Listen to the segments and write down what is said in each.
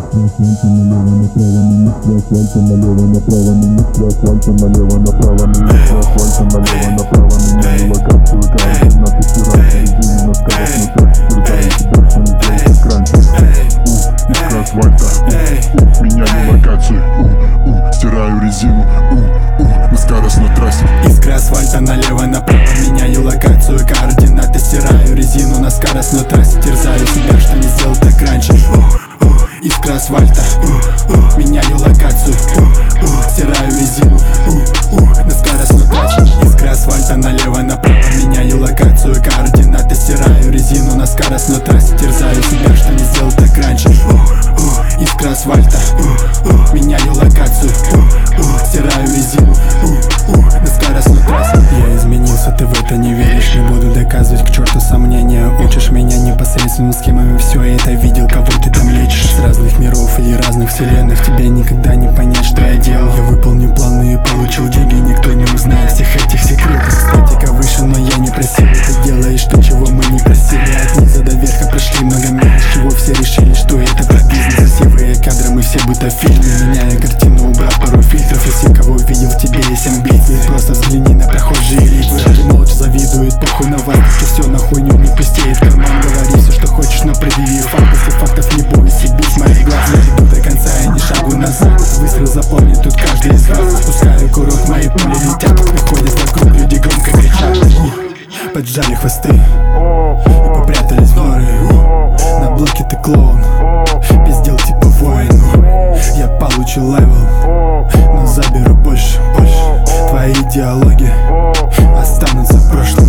Асфальта налево направо, министр асфальта налево направо, министр асфальта налево направо, меняю локацию, координаты стираю резину на скоростной трассе, терзаю себя, что не сделал как раньше. Искра асфальта, меняю локацию, стираю резину на скоростной трассе. Искра асфальта налево направо, меняю локацию, координаты стираю резину на скоростной трассе, терзаю себя, что не сделал так раньше. Искра асфальта, меняю локацию, стираю резину на скоростной трассе. Искра асфальта налево направо, меняю локацию, координаты стираю резину на скоростной трассе, терзаю себя, что не сделал так раньше. Искра асфальта, меняю локацию, стираю резину на скоростной трассе. Я изменился, ты в это не веришь, не буду доказывать к черту сомнения. Учишь меня непосредственным схемами, все я это видел, кого ты там лечишь. С разных миров или разных вселенных, тебе никогда не понять, что я делал. Я выполнил планы и получил деньги, никто не узнает всех этих секретов. Статика выше, но я не просил, ты делаешь то, чего мы не просили. От низа до верха прошли много миль, с чего все решили, что это про бизнес. Красивые кадры, мы все будто в фильме. Меняя картину, убрав пару фильтров, и все, кого видел, в тебе есть амбиции. Просто взгляни на прохожие лица, ты молча завидует, похуй на вас, что все на хуйню не пустеет. В карман говори все, что хочешь, но предъяви факт. После фактов не бойся бить моих глаз, я иду до конца, я не шагу назад. Выстрел запомнит тут каждый из вас. Спускаю курок, мои пули летят, выходят вокруг, люди громко кричат. Поджали хвосты и попрятались в норы. На блоке ты клоун, пиздел типа воин. Я получил левел, но заберу больше. Твои диалоги останутся в прошлом.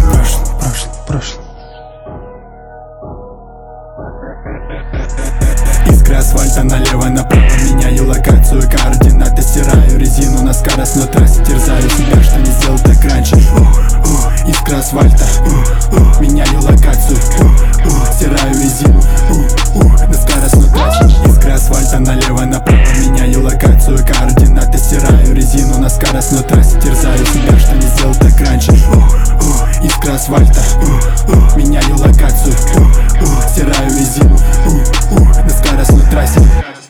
Искра асфальта налево направо, меняю локацию, координаты стираю резину на скоростной трассе, терзаю себя, что не сделал так раньше. Искра асфальта, меняю локацию, стираю резину на скоростной трассе. Искра асфальта налево направо, меняю локацию, координаты стираю резину на скоростной трассе, терзаю себя, что не сделал так раньше. Искра асфальта, меняю локацию, стираю резину на скоростной трассе.